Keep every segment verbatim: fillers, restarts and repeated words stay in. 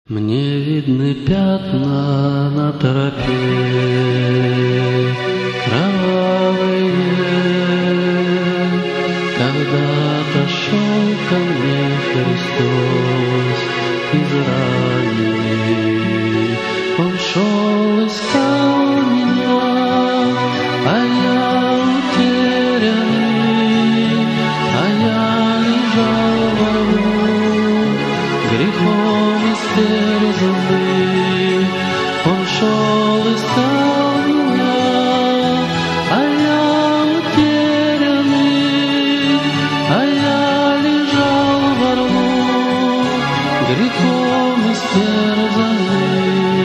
Мне видны пятна на тропе кровавые, когда-то шел ко мне Христос израненный. Он шел, искал меня, а я утерянный, а я лежал во рву, грехом истерзанный. Он шел, искал меня, а я утерянный, а я лежал во рву, грехом истерзанный.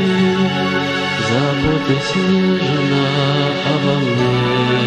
Заботясь нежно обо мне,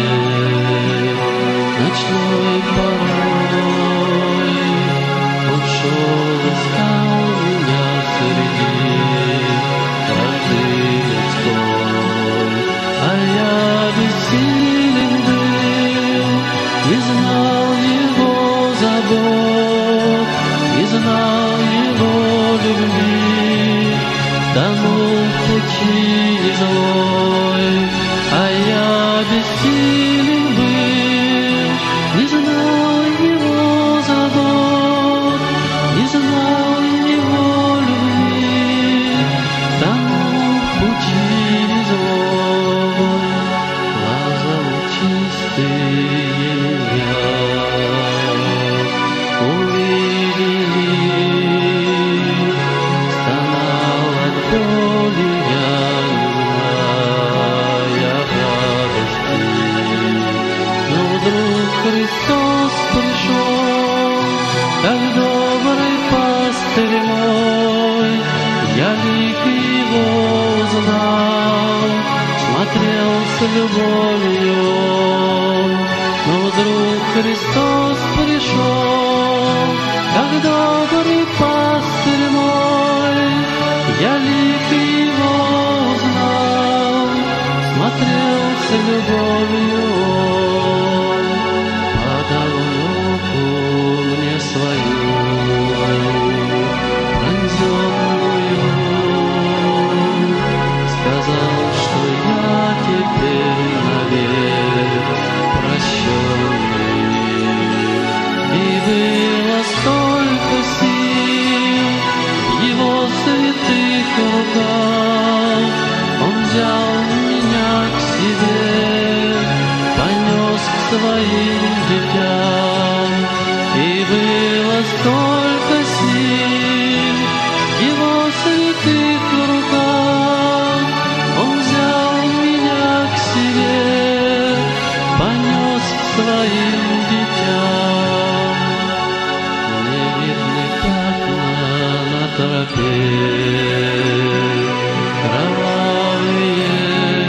ночной порой он шел, искал меня среди вражды людской, а я бессилен был, не знал его забот, не знал его любви, тонул в пучине злой, а я бессилен был, не знал его забот, не знал его любви, тонул в пучине злой. Глаза лучистые меня увидели, стонал от боли я, не зная радости. Но вдруг Христос пришел, как добрый пастырь мой, я лик его узнал, смотрел с любовью. Но вдруг Христос пришел, как добрый пастырь мой, я лик его узнал, смотрел с любовью. Подал руку мне свою, пронзенную, сказал, что я теперь навек прощенный. И было столько сил в его святых руках, он взял меня к себе, понес к своим детям. И было столько сил в его святых руках, он взял меня к себе, понес к своим детям. Мне видны пятна на тропе кровавые,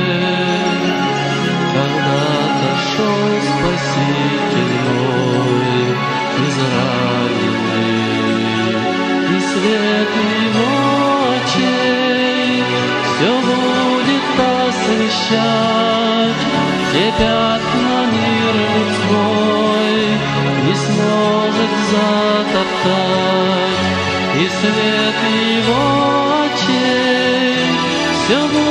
когда-то шел Спаситель мой израненный, и свет его очей все будет освещать. Те пятна мир людской не сможет затоптать, и свет его очей все будет